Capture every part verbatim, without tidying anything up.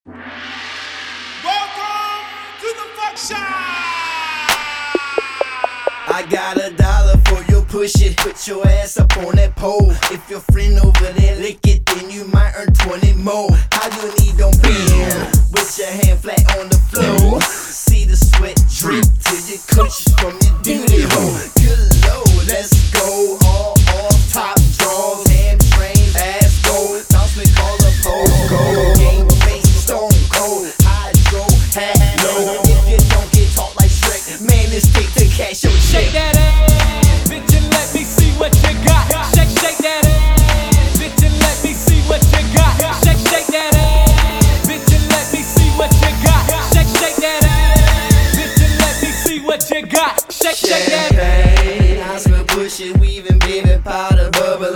Welcome to the fuck shop. I got a dollar for you, push it. Put your ass up on that pole. If your friend over there lick it, then you might earn twenty more. How you need them bend with your hand flat on the floor. See the sweat drip to your coochie from your duty hole. Good Lord, let's go. All off top draws, hamstrings, ass go. Toss me, call a pole. Go game face, stone cold. Hydro, hello. If you don't get taught like Shrek, man, this take to cash your check. Shake that ass, bitch, and let me see what you got. Shake, shake that ass, bitch, and let me see what you got. Shake, shake that ass, bitch, and let me see what you got. Shake, shake that ass, bitch, and let me see what you got. Shake, shake that Champagne, I smell pushing, weaving, baby powder, bubbling.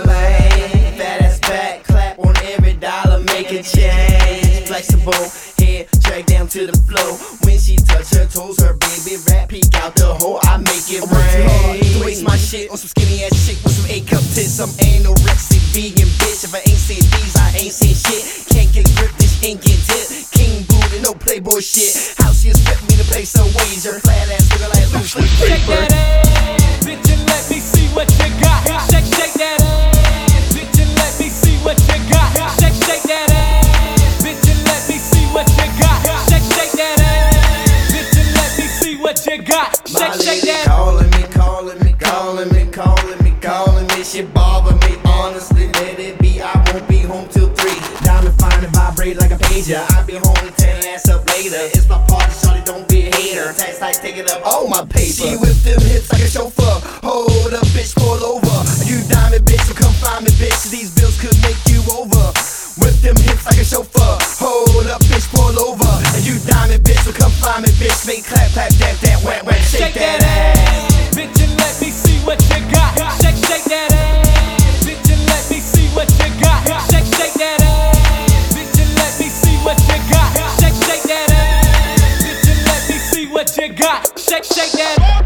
Fat ass back, clap on every dollar, make a change. Flexible, head drag down to the floor. When she touch her toes, her baby rap peek out the hole. I make it rain. To waste my shit on some skinny ass chick with some A-cup tits. I'm anorexic vegan bitch. If I ain't seen these, I ain't seen shit. Can't get grip, bitch, ain't get tip. King booty, no playboy shit. How she expect me to play some wager? Flat ass nigga like loose leaf Shake paper. that ass, bitch, and let me see what you got. Shake, shake that ass, bitch, and let me see what you got. Shake, shake that ass, bitch, and let me see what you got. Shake, shake that ass, bitch, and let me see what you got. My Shake, shake lady that. calling me, calling me, calling me, calling me, calling me. She bother me, honestly, let it be. I won't be home till three. Diamond fine and vibrate like a pager. I be home to ten ass up later. It's my party, shawty, don't be a hater. Tax like taking up all my paper. She whip them hips like a chauffeur. Hold up, bitch, pull over. You diamond bitch, so come find me, bitch. These bills could make you over. Whip them hips like a chauffeur. Hold up, bitch, pull over. And you diamond bitch, so come find me, bitch. Make clap, clap, that, that, whack, whack, shake, Shake that, that ass. ass, bitch, and let me see what you got. Shake, shake that ass, bitch, and let me see what you got. Shake, shake that ass, bitch, and let me see what you got. Shake, shake that ass, bitch, and let me see what you got. Shake, shake that.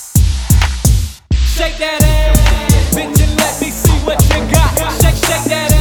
Shake that ass, bitch, and let me see what you got. Shake, shake that ass.